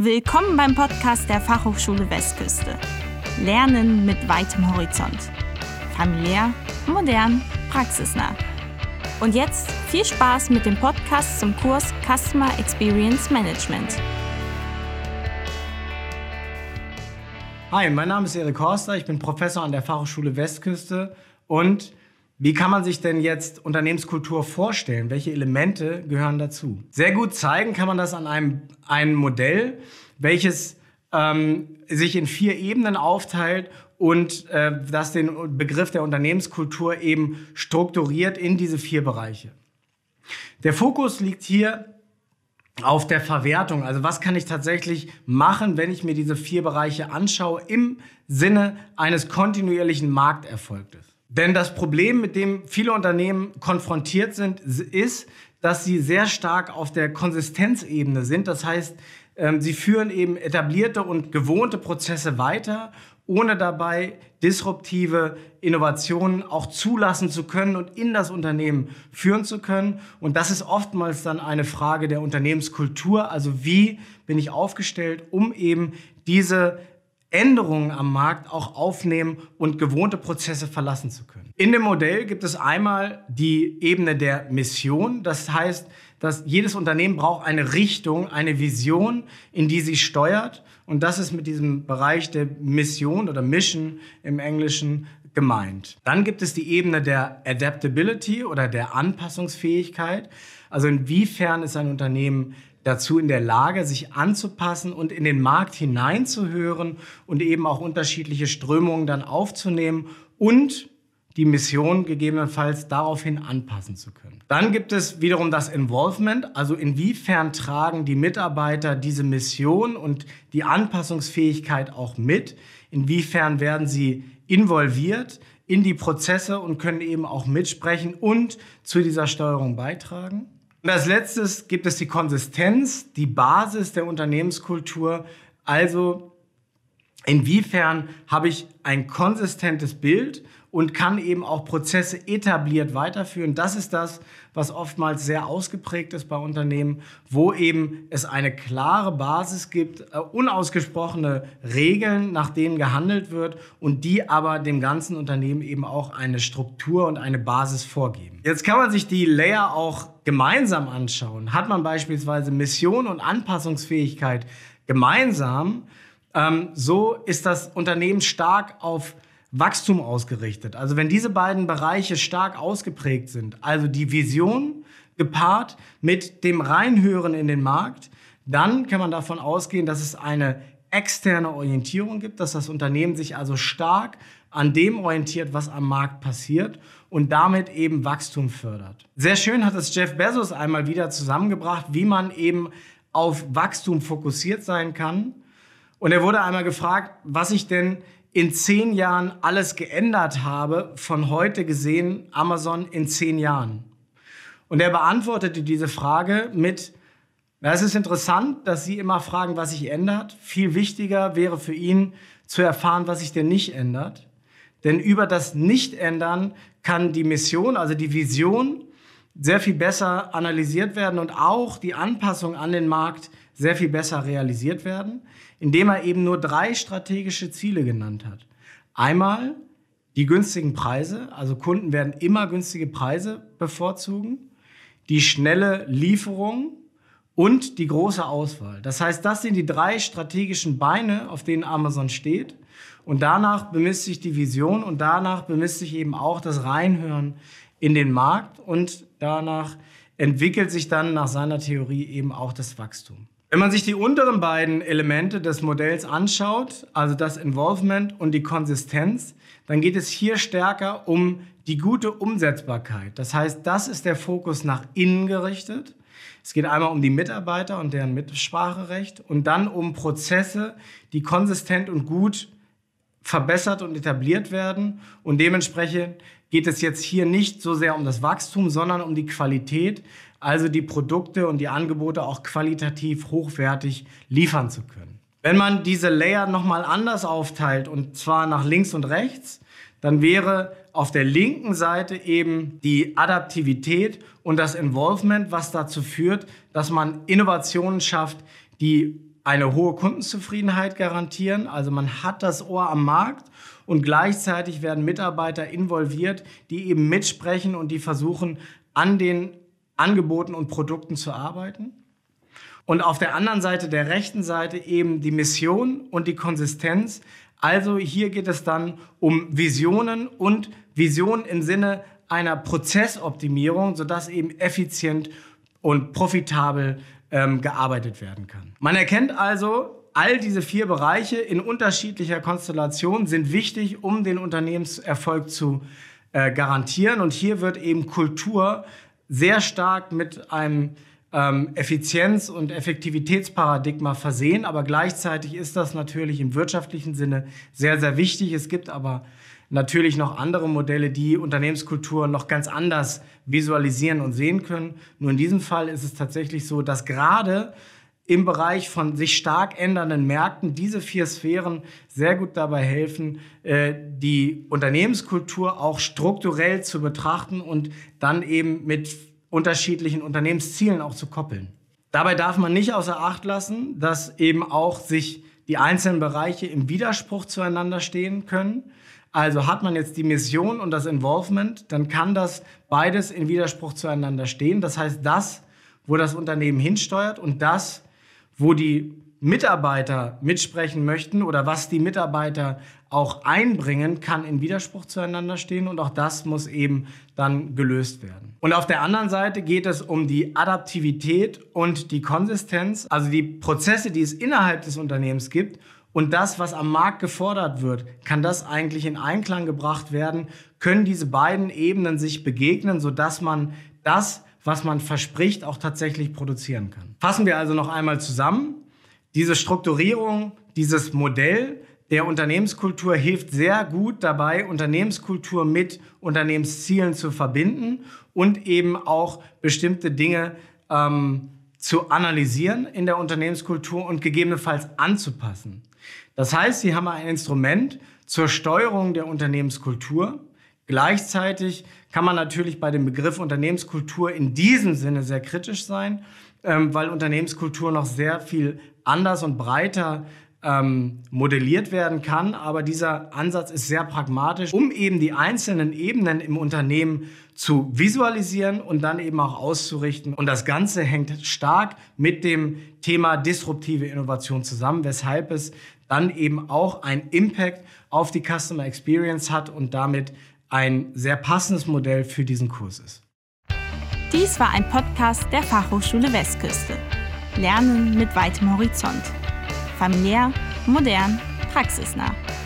Willkommen beim Podcast der Fachhochschule Westküste. Lernen mit weitem Horizont. Familiär, modern, praxisnah. Und jetzt viel Spaß mit dem Podcast zum Kurs Customer Experience Management. Hi, mein Name ist Erik Horster, ich bin Professor an der Fachhochschule Westküste. Und wie kann man sich denn jetzt Unternehmenskultur vorstellen? Welche Elemente gehören dazu? Sehr gut zeigen kann man das an einem Modell, welches sich in 4 Ebenen aufteilt und das den Begriff der Unternehmenskultur eben strukturiert in diese 4 Bereiche. Der Fokus liegt hier auf der Verwertung. Also was kann ich tatsächlich machen, wenn ich mir diese 4 Bereiche anschaue im Sinne eines kontinuierlichen Markterfolges? Denn das Problem, mit dem viele Unternehmen konfrontiert sind, ist, dass sie sehr stark auf der Konsistenzebene sind. Das heißt, sie führen eben etablierte und gewohnte Prozesse weiter, ohne dabei disruptive Innovationen auch zulassen zu können und in das Unternehmen führen zu können. Und das ist oftmals dann eine Frage der Unternehmenskultur. Also wie bin ich aufgestellt, um eben diese Änderungen am Markt auch aufnehmen und gewohnte Prozesse verlassen zu können. In dem Modell gibt es einmal die Ebene der Mission. Das heißt, dass jedes Unternehmen braucht eine Richtung, eine Vision, in die sie steuert. Und das ist mit diesem Bereich der Mission oder Mission im Englischen gemeint. Dann gibt es die Ebene der Adaptability oder der Anpassungsfähigkeit. Also inwiefern ist ein Unternehmen dazu in der Lage, sich anzupassen und in den Markt hineinzuhören und eben auch unterschiedliche Strömungen dann aufzunehmen und die Mission gegebenenfalls daraufhin anpassen zu können. Dann gibt es wiederum das Involvement, also inwiefern tragen die Mitarbeiter diese Mission und die Anpassungsfähigkeit auch mit, inwiefern werden sie involviert in die Prozesse und können eben auch mitsprechen und zu dieser Steuerung beitragen. Und als letztes gibt es die Konsistenz, die Basis der Unternehmenskultur. Also inwiefern habe ich ein konsistentes Bild und kann eben auch Prozesse etabliert weiterführen. Das ist das, was oftmals sehr ausgeprägt ist bei Unternehmen, wo eben es eine klare Basis gibt, unausgesprochene Regeln, nach denen gehandelt wird und die aber dem ganzen Unternehmen eben auch eine Struktur und eine Basis vorgeben. Jetzt kann man sich die Layer auch gemeinsam anschauen. Hat man beispielsweise Mission und Anpassungsfähigkeit gemeinsam, so ist das Unternehmen stark auf Wachstum ausgerichtet. Also wenn diese beiden Bereiche stark ausgeprägt sind, also die Vision gepaart mit dem Reinhören in den Markt, dann kann man davon ausgehen, dass es eine externe Orientierung gibt, dass das Unternehmen sich also stark an dem orientiert, was am Markt passiert und damit eben Wachstum fördert. Sehr schön hat es Jeff Bezos einmal wieder zusammengebracht, wie man eben auf Wachstum fokussiert sein kann. Und er wurde einmal gefragt, was ich denn in 10 Jahren alles geändert habe, von heute gesehen Amazon in 10 Jahren. Und er beantwortete diese Frage mit: Es ist interessant, dass Sie immer fragen, was sich ändert. Viel wichtiger wäre für ihn zu erfahren, was sich denn nicht ändert. Denn über das Nicht-Ändern kann die Mission, also die Vision, sehr viel besser analysiert werden und auch die Anpassung an den Markt sehr viel besser realisiert werden, indem er eben nur 3 strategische Ziele genannt hat. Einmal die günstigen Preise, also Kunden werden immer günstige Preise bevorzugen, die schnelle Lieferung und die große Auswahl. Das heißt, das sind die 3 strategischen Beine, auf denen Amazon steht. Und danach bemisst sich die Vision und danach bemisst sich eben auch das Reinhören in den Markt und danach entwickelt sich dann nach seiner Theorie eben auch das Wachstum. Wenn man sich die unteren beiden Elemente des Modells anschaut, also das Involvement und die Konsistenz, dann geht es hier stärker um die gute Umsetzbarkeit. Das heißt, das ist der Fokus nach innen gerichtet. Es geht einmal um die Mitarbeiter und deren Mitspracherecht und dann um Prozesse, die konsistent und gut verbessert und etabliert werden. Und dementsprechend geht es jetzt hier nicht so sehr um das Wachstum, sondern um die Qualität, also die Produkte und die Angebote auch qualitativ hochwertig liefern zu können. Wenn man diese Layer nochmal anders aufteilt, und zwar nach links und rechts, dann wäre auf der linken Seite eben die Adaptivität und das Involvement, was dazu führt, dass man Innovationen schafft, die eine hohe Kundenzufriedenheit garantieren. Also man hat das Ohr am Markt und gleichzeitig werden Mitarbeiter involviert, die eben mitsprechen und die versuchen, an den Angeboten und Produkten zu arbeiten. Und auf der anderen Seite, der rechten Seite, eben die Mission und die Konsistenz. Also hier geht es dann um Visionen und Visionen im Sinne einer Prozessoptimierung, sodass eben effizient und profitabel gearbeitet werden kann. Man erkennt also, all diese 4 Bereiche in unterschiedlicher Konstellation sind wichtig, um den Unternehmenserfolg zu garantieren. Und hier wird eben Kultur sehr stark mit einem Effizienz- und Effektivitätsparadigma versehen. Aber gleichzeitig ist das natürlich im wirtschaftlichen Sinne sehr, sehr wichtig. Es gibt aber natürlich noch andere Modelle, die Unternehmenskultur noch ganz anders visualisieren und sehen können. Nur in diesem Fall ist es tatsächlich so, dass gerade im Bereich von sich stark ändernden Märkten diese 4 Sphären sehr gut dabei helfen, die Unternehmenskultur auch strukturell zu betrachten und dann eben mit unterschiedlichen Unternehmenszielen auch zu koppeln. Dabei darf man nicht außer Acht lassen, dass eben auch sich die einzelnen Bereiche im Widerspruch zueinander stehen können. Also hat man jetzt die Mission und das Involvement, dann kann das beides in Widerspruch zueinander stehen. Das heißt, das, wo das Unternehmen hinsteuert und das, wo die Mitarbeiter mitsprechen möchten oder was die Mitarbeiter auch einbringen, kann in Widerspruch zueinander stehen und auch das muss eben dann gelöst werden. Und auf der anderen Seite geht es um die Adaptivität und die Konsistenz, also die Prozesse, die es innerhalb des Unternehmens gibt und das, was am Markt gefordert wird, kann das eigentlich in Einklang gebracht werden, können diese beiden Ebenen sich begegnen, sodass man das, was man verspricht, auch tatsächlich produzieren kann. Fassen wir also noch einmal zusammen. Diese Strukturierung, dieses Modell der Unternehmenskultur hilft sehr gut dabei, Unternehmenskultur mit Unternehmenszielen zu verbinden und eben auch bestimmte Dinge zu analysieren in der Unternehmenskultur und gegebenenfalls anzupassen. Das heißt, Sie haben ein Instrument zur Steuerung der Unternehmenskultur. Gleichzeitig kann man natürlich bei dem Begriff Unternehmenskultur in diesem Sinne sehr kritisch sein, weil Unternehmenskultur noch sehr viel anders und breiter modelliert werden kann. Aber dieser Ansatz ist sehr pragmatisch, um eben die einzelnen Ebenen im Unternehmen zu visualisieren und dann eben auch auszurichten. Und das Ganze hängt stark mit dem Thema disruptive Innovation zusammen, weshalb es dann eben auch einen Impact auf die Customer Experience hat und damit ein sehr passendes Modell für diesen Kurs ist. Dies war ein Podcast der Fachhochschule Westküste. Lernen mit weitem Horizont. Familiär, modern, praxisnah.